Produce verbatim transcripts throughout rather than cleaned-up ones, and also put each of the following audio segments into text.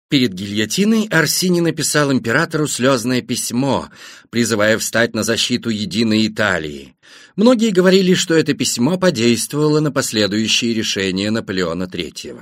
Перед гильотиной Орсини написал императору слезное письмо, призывая встать на защиту единой Италии. Многие говорили, что это письмо подействовало на последующие решения Наполеона третьего.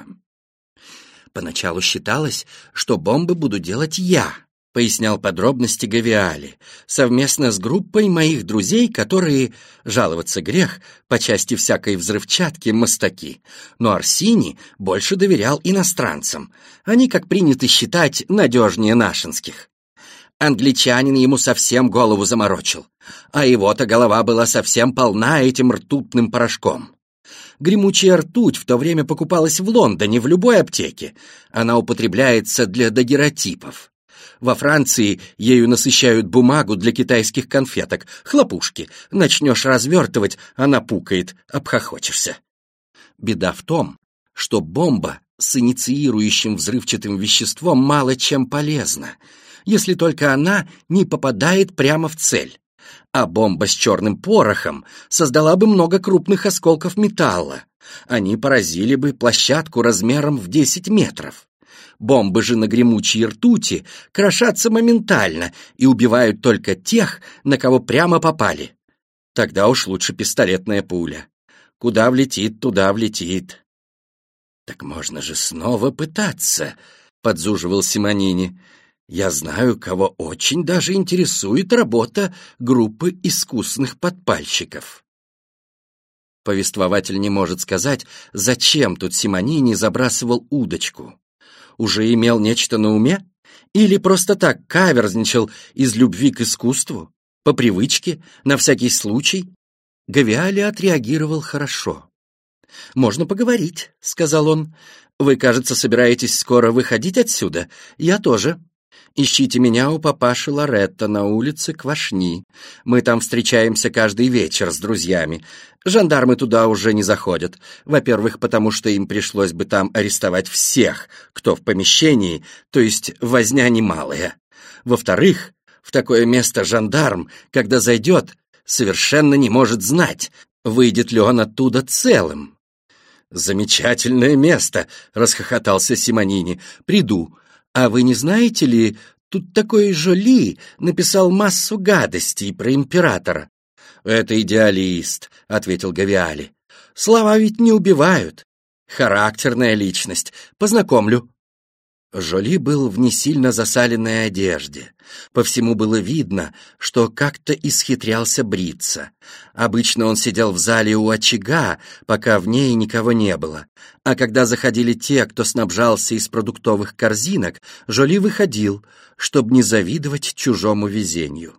«Поначалу считалось, что бомбы буду делать я», — пояснял подробности Гавиали, совместно с группой моих друзей, которые, жаловаться грех, по части всякой взрывчатки мастаки, но Орсини больше доверял иностранцам. Они, как принято считать, надежнее нашинских. Англичанин ему совсем голову заморочил, а его-то голова была совсем полна этим ртутным порошком. Гремучая ртуть в то время покупалась в Лондоне в любой аптеке. Она употребляется для дагеротипов. Во Франции ею насыщают бумагу для китайских конфеток, хлопушки. Начнешь развертывать, она пукает, обхохочешься. Беда в том, что бомба с инициирующим взрывчатым веществом мало чем полезна, если только она не попадает прямо в цель. А бомба с черным порохом создала бы много крупных осколков металла. Они поразили бы площадку размером в десять метров. Бомбы же на гремучей ртути крошатся моментально и убивают только тех, на кого прямо попали. Тогда уж лучше пистолетная пуля. Куда влетит, туда влетит. «Так можно же снова пытаться», — подзуживал Симонини. «Я знаю, кого очень даже интересует работа группы искусных подпальщиков». Повествователь не может сказать, зачем тут Симонини забрасывал удочку. Уже имел нечто на уме? Или просто так каверзничал из любви к искусству? По привычке, на всякий случай? Гавиали отреагировал хорошо. «Можно поговорить», — сказал он. «Вы, кажется, собираетесь скоро выходить отсюда. Я тоже. Ищите меня у папаши Лоретто на улице Квашни. Мы там встречаемся каждый вечер с друзьями. Жандармы туда уже не заходят. Во-первых, потому что им пришлось бы там арестовать всех, кто в помещении, то есть возня немалая. Во-вторых, в такое место жандарм, когда зайдет, совершенно не может знать, выйдет ли он оттуда целым». «Замечательное место», — расхохотался Симонини. «Приду. А вы не знаете ли, тут такой Жоли написал массу гадостей про императора». «Это идеалист», — ответил Гавиали. «Слова ведь не убивают. Характерная личность. Познакомлю». Жоли был в не сильно засаленной одежде. По всему было видно, что как-то исхитрялся бриться. Обычно он сидел в зале у очага, пока в ней никого не было. А когда заходили те, кто снабжался из продуктовых корзинок, Жоли выходил, чтобы не завидовать чужому везению.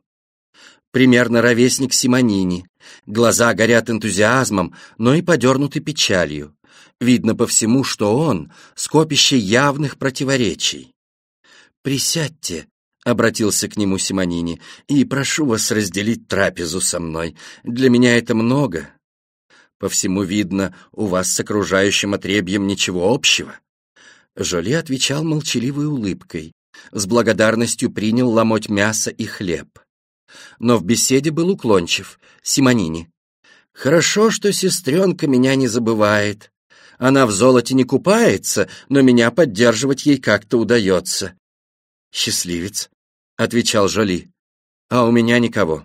Примерно ровесник Симонини. Глаза горят энтузиазмом, но и подернуты печалью. Видно по всему, что он — скопище явных противоречий. «Присядьте», — обратился к нему Симонини, — «и прошу вас разделить трапезу со мной. Для меня это много. По всему видно, у вас с окружающим отребьем ничего общего». Жоли отвечал молчаливой улыбкой, с благодарностью принял ломоть мяса и хлеб. Но в беседе был уклончив. Симонини: «Хорошо, что сестренка меня не забывает. Она в золоте не купается, но меня поддерживать ей как-то удается». «Счастливец», — отвечал Жоли, — «а у меня никого».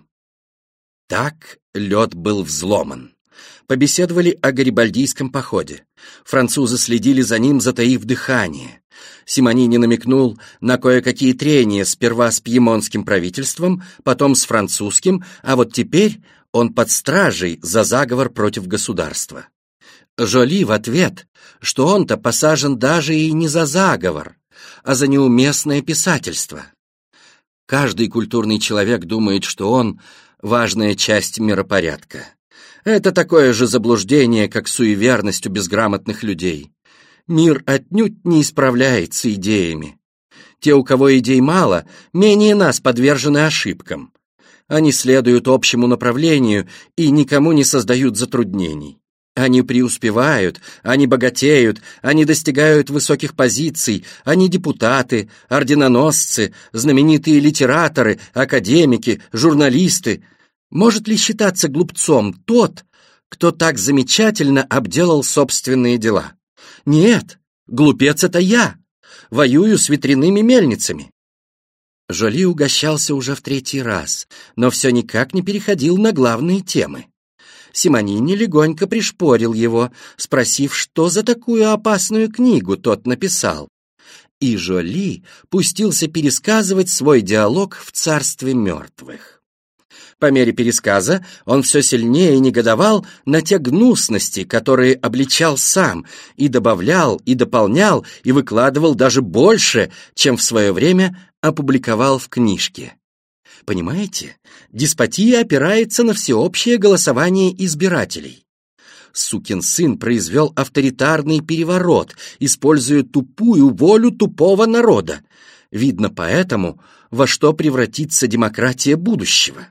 Так лед был взломан. Побеседовали о гарибальдийском походе. Французы следили за ним, затаив дыхание. Симонини намекнул на кое-какие трения сперва с пьемонтским правительством, потом с французским, а вот теперь он под стражей за заговор против государства. Жоли в ответ, что он-то посажен даже и не за заговор, а за неуместное писательство. Каждый культурный человек думает, что он — важная часть миропорядка. Это такое же заблуждение, как суеверность у безграмотных людей. Мир отнюдь не исправляется идеями. Те, у кого идей мало, менее нас подвержены ошибкам. Они следуют общему направлению и никому не создают затруднений. Они преуспевают, они богатеют, они достигают высоких позиций, они депутаты, орденоносцы, знаменитые литераторы, академики, журналисты. Может ли считаться глупцом тот, кто так замечательно обделал собственные дела? Нет, глупец — это я. воюю с ветряными мельницами». Жоли угощался уже в третий раз, но все никак не переходил на главные темы. Симонини легонько пришпорил его, спросив, что за такую опасную книгу тот написал. И Жоли пустился пересказывать свой диалог в царстве мертвых. По мере пересказа он все сильнее негодовал на те гнусности, которые обличал сам, и добавлял, и дополнял, и выкладывал даже больше, чем в свое время опубликовал в книжке. Понимаете, деспотия опирается на всеобщее голосование избирателей. Сукин сын произвел авторитарный переворот, используя тупую волю тупого народа. Видно поэтому, во что превратится демократия будущего.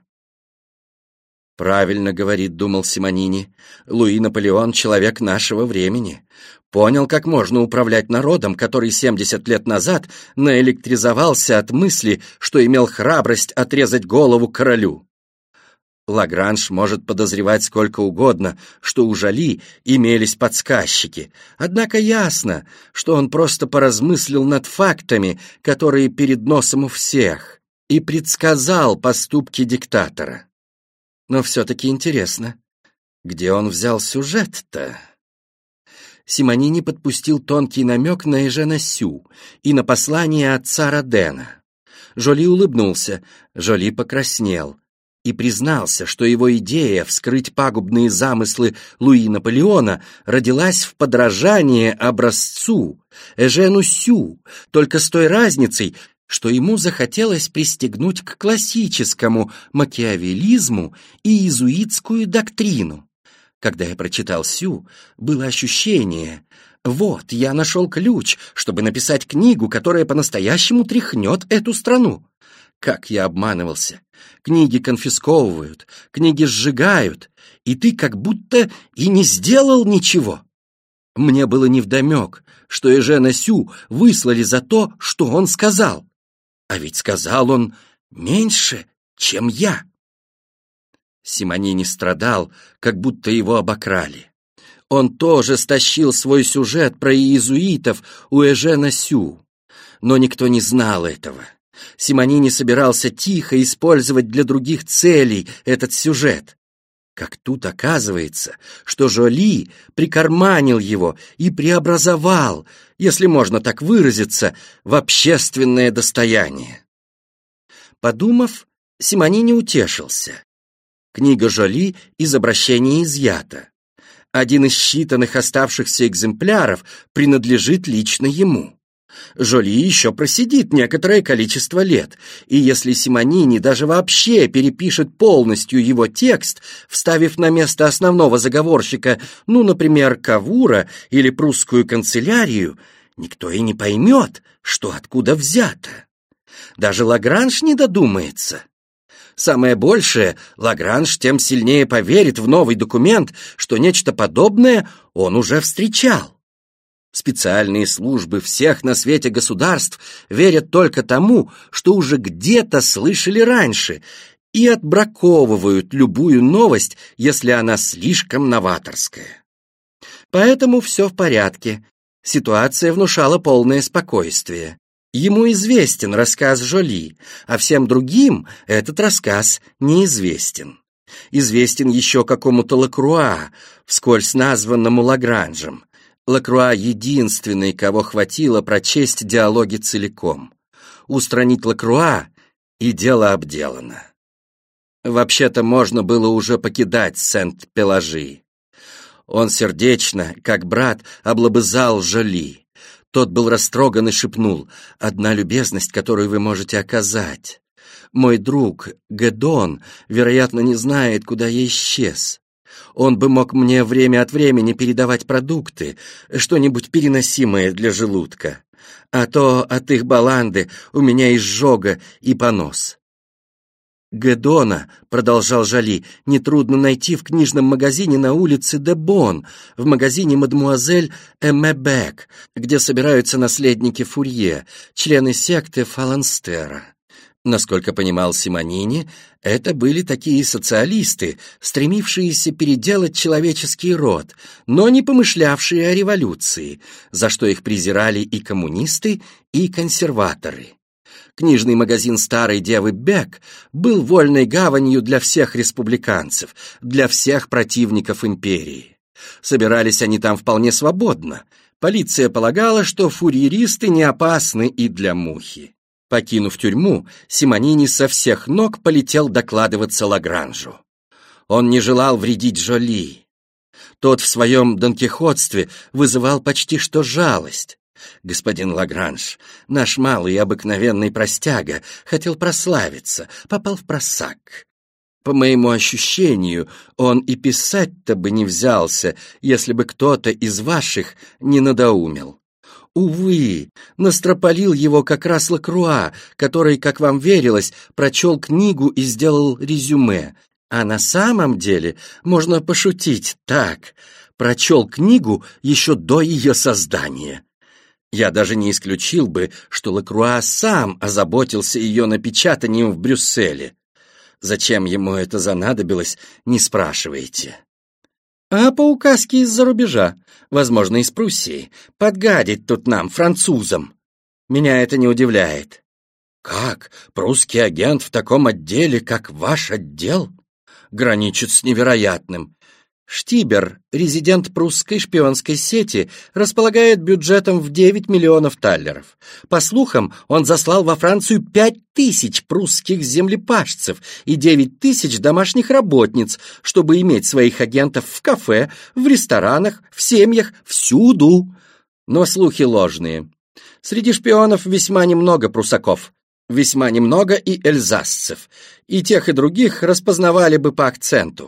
«Правильно говорит, — думал Симонини, — Луи Наполеон — человек нашего времени. Понял, как можно управлять народом, который семьдесят лет назад наэлектризовался от мысли, что имел храбрость отрезать голову королю. Лагранж может подозревать сколько угодно, что у Жоли имелись подсказчики, однако ясно, что он просто поразмыслил над фактами, которые перед носом у всех, и предсказал поступки диктатора. Но все-таки интересно, где он взял сюжет-то?» Симонини подпустил тонкий намек на Эжена Сю и на послание отца Родена. Жоли улыбнулся, Жоли покраснел и признался, что его идея вскрыть пагубные замыслы Луи Наполеона родилась в подражание образцу Эжену Сю, только с той разницей, что ему захотелось пристегнуть к классическому макиавеллизму и иезуитскую доктрину. Когда я прочитал Сю, было ощущение: вот, я нашел ключ, чтобы написать книгу, которая по-настоящему тряхнет эту страну. Как я обманывался! Книги конфисковывают, книги сжигают, и ты как будто и не сделал ничего. Мне было невдомек, что Эжена Сю выслали за то, что он сказал. А ведь сказал он меньше, чем я. Симонини страдал, как будто его обокрали. Он тоже стащил свой сюжет про иезуитов у Эжена Сю. Но никто не знал этого. Симонини собирался тихо использовать для других целей этот сюжет. Как тут оказывается, что Жоли прикарманил его и преобразовал, если можно так выразиться, в общественное достояние. Подумав, Симонини утешился. Книга Жоли из обращения изъята. Один из считанных оставшихся экземпляров принадлежит лично ему. Жоли еще просидит некоторое количество лет, и если Симонини даже вообще перепишет полностью его текст, вставив на место основного заговорщика, ну, например, Кавура или прусскую канцелярию, никто и не поймет, что откуда взято. Даже Лагранж не додумается. Самое большее, Лагранж тем сильнее поверит в новый документ, что нечто подобное он уже встречал. Специальные службы всех на свете государств верят только тому, что уже где-то слышали раньше, и отбраковывают любую новость, если она слишком новаторская. Поэтому все в порядке. Ситуация внушала полное спокойствие. Ему известен рассказ Жоли, а всем другим этот рассказ неизвестен. Известен еще какому-то Лакруа, вскользь названному Лагранжем. Лакруа единственный, кого хватило прочесть диалоги целиком. Устранить Лакруа, и дело обделано. Вообще-то можно было уже покидать Сент-Пелажи. Он сердечно, как брат, облобызал Жоли. Тот был растроган и шепнул: «Одна любезность, которую вы можете оказать. Мой друг Гэдон, вероятно, не знает, куда я исчез. Он бы мог мне время от времени передавать продукты, что-нибудь переносимое для желудка. А то от их баланды у меня изжога и понос». «Гэдона, — продолжал Жоли, — нетрудно найти в книжном магазине на улице де Бон, в магазине мадемуазель Эммебек, где собираются наследники Фурье, члены секты Фаланстера. Насколько понимал Симонини, это были такие социалисты, стремившиеся переделать человеческий род, но не помышлявшие о революции, за что их презирали и коммунисты, и консерваторы. Книжный магазин старой девы Бек был вольной гаванью для всех республиканцев, для всех противников империи. Собирались они там вполне свободно. Полиция полагала, что фурьеристы не опасны и для мухи. Покинув тюрьму, Симонини со всех ног полетел докладываться Лагранжу. Он не желал вредить Жоли. Тот в своем донкихотстве вызывал почти что жалость. Господин Лагранж, наш малый обыкновенный простяга, хотел прославиться, попал в просак. По моему ощущению, он и писать-то бы не взялся, если бы кто-то из ваших не надоумил. Увы, настропалил его как раз Лакруа, который, как вам верилось, прочел книгу и сделал резюме. А на самом деле, можно пошутить так, прочел книгу еще до ее создания. Я даже не исключил бы, что Лакруа сам озаботился ее напечатанием в Брюсселе. Зачем ему это занадобилось, не спрашивайте. А по указке из-за рубежа, возможно, из Пруссии, подгадить тут нам, французам. Меня это не удивляет. Как? Прусский агент в таком отделе, как ваш отдел? Граничит с невероятным. Штибер, резидент прусской шпионской сети, располагает бюджетом в девять миллионов таллеров. По слухам, он заслал во Францию пять тысяч прусских землепашцев и девять тысяч домашних работниц, чтобы иметь своих агентов в кафе, в ресторанах, в семьях, всюду. Но слухи ложные. Среди шпионов весьма немного прусаков, весьма немного и эльзасцев, и тех и других распознавали бы по акценту.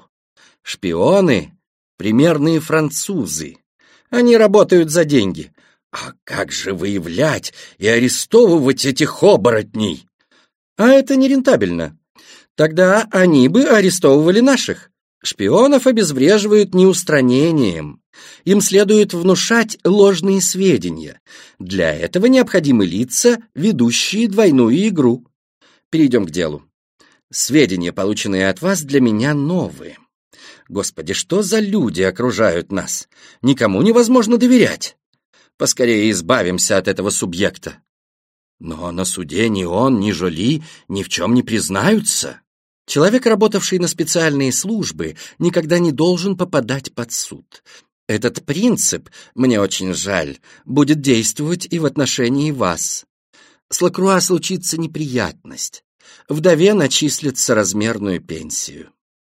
Шпионы — примерные французы. Они работают за деньги. А как же выявлять и арестовывать этих оборотней? А это нерентабельно. Тогда они бы арестовывали наших. Шпионов обезвреживают не устранением. Им следует внушать ложные сведения. Для этого необходимы лица, ведущие двойную игру. Перейдем к делу. Сведения, полученные от вас, для меня новые. Господи, что за люди окружают нас? Никому невозможно доверять. Поскорее избавимся от этого субъекта. Но на суде ни он, ни Жоли ни в чем не признаются. Человек, работавший на специальные службы, никогда не должен попадать под суд. Этот принцип, мне очень жаль, будет действовать и в отношении вас. С Лакруа случится неприятность. Вдове начислят соразмерную пенсию.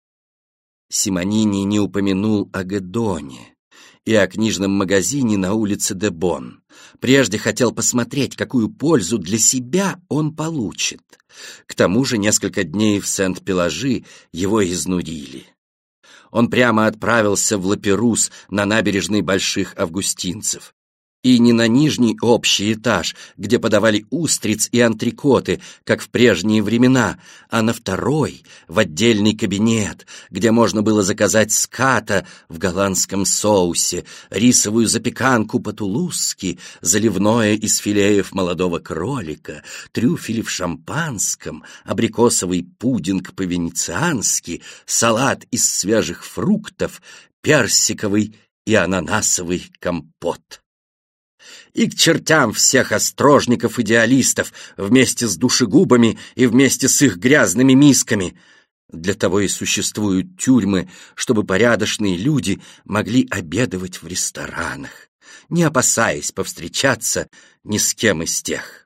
Симонини не упомянул о Гэдоне и о книжном магазине на улице де Бон. Прежде хотел посмотреть, какую пользу для себя он получит. К тому же несколько дней в Сент-Пелажи его изнурили. Он прямо отправился в Лаперус на набережной Больших Августинцев. И не на нижний общий этаж, где подавали устриц и антрикоты, как в прежние времена, а на второй, в отдельный кабинет, где можно было заказать ската в голландском соусе, рисовую запеканку по-тулузски, заливное из филеев молодого кролика, трюфели в шампанском, абрикосовый пудинг по-венециански, салат из свежих фруктов, персиковый и ананасовый компот. И к чертям всех острожников-идеалистов вместе с душегубами и вместе с их грязными мисками. Для того и существуют тюрьмы, чтобы порядочные люди могли обедывать в ресторанах, не опасаясь повстречаться ни с кем из тех.